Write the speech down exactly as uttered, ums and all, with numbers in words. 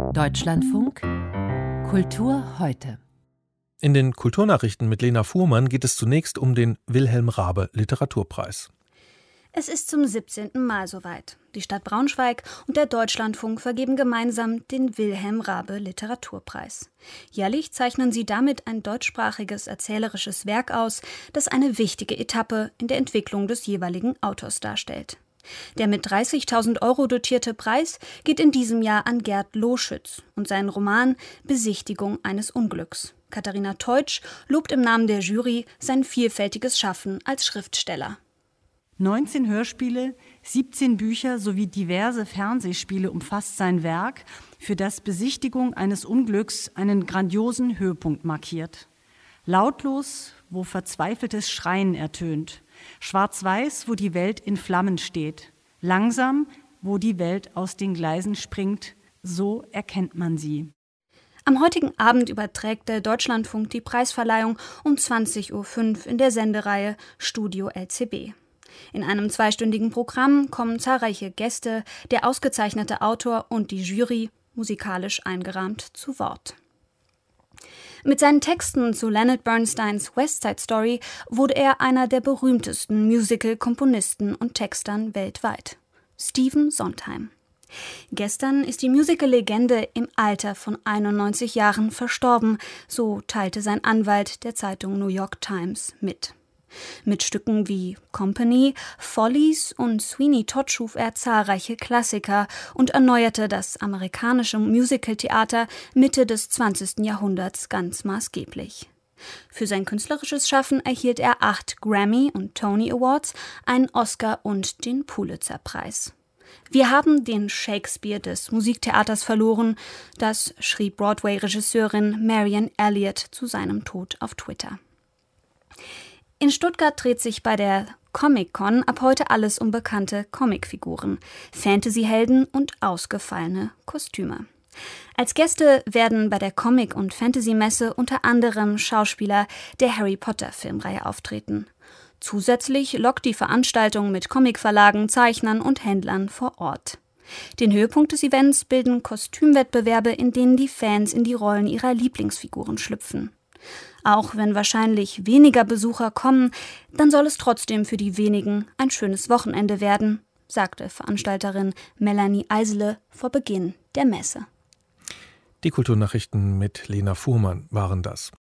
Deutschlandfunk Kultur heute. In den Kulturnachrichten mit Lena Fuhrmann geht es zunächst um den Wilhelm Raabe Literaturpreis. Es ist zum siebzehnten Mal soweit. Die Stadt Braunschweig und der Deutschlandfunk vergeben gemeinsam den Wilhelm Raabe Literaturpreis. Jährlich zeichnen sie damit ein deutschsprachiges erzählerisches Werk aus, das eine wichtige Etappe in der Entwicklung des jeweiligen Autors darstellt. Der mit dreißigtausend Euro dotierte Preis geht in diesem Jahr an Gerd Loschütz und seinen Roman Besichtigung eines Unglücks. Katharina Teutsch lobt im Namen der Jury sein vielfältiges Schaffen als Schriftsteller. neunzehn Hörspiele, siebzehn Bücher sowie diverse Fernsehspiele umfasst sein Werk, für das Besichtigung eines Unglücks einen grandiosen Höhepunkt markiert. Lautlos, wo verzweifeltes Schreien ertönt. Schwarz-weiß, wo die Welt in Flammen steht. Langsam, wo die Welt aus den Gleisen springt. So erkennt man sie. Am heutigen Abend überträgt der Deutschlandfunk die Preisverleihung um zwanzig Uhr fünf in der Sendereihe Studio L C B. In einem zweistündigen Programm kommen zahlreiche Gäste, der ausgezeichnete Autor und die Jury, musikalisch eingerahmt, zu Wort. Mit seinen Texten zu Leonard Bernsteins West Side Story wurde er einer der berühmtesten Musical-Komponisten und Textern weltweit. Stephen Sondheim. Gestern ist die Musical-Legende im Alter von einundneunzig Jahren verstorben, so teilte sein Anwalt der Zeitung New York Times mit. Mit Stücken wie Company, Follies und Sweeney Todd schuf er zahlreiche Klassiker und erneuerte das amerikanische Musicaltheater Mitte des zwanzigsten Jahrhunderts ganz maßgeblich. Für sein künstlerisches Schaffen erhielt er acht Grammy- und Tony Awards, einen Oscar und den Pulitzer-Preis. Wir haben den Shakespeare des Musiktheaters verloren, das schrieb Broadway-Regisseurin Marianne Elliott zu seinem Tod auf Twitter. In Stuttgart dreht sich bei der Comic-Con ab heute alles um bekannte Comicfiguren, Fantasyhelden und ausgefallene Kostüme. Als Gäste werden bei der Comic- und Fantasy-Messe unter anderem Schauspieler der Harry-Potter-Filmreihe auftreten. Zusätzlich lockt die Veranstaltung mit Comicverlagen, Zeichnern und Händlern vor Ort. Den Höhepunkt des Events bilden Kostümwettbewerbe, in denen die Fans in die Rollen ihrer Lieblingsfiguren schlüpfen. Auch wenn wahrscheinlich weniger Besucher kommen, dann soll es trotzdem für die wenigen ein schönes Wochenende werden, sagte Veranstalterin Melanie Eisele vor Beginn der Messe. Die Kulturnachrichten mit Lena Fuhrmann waren das.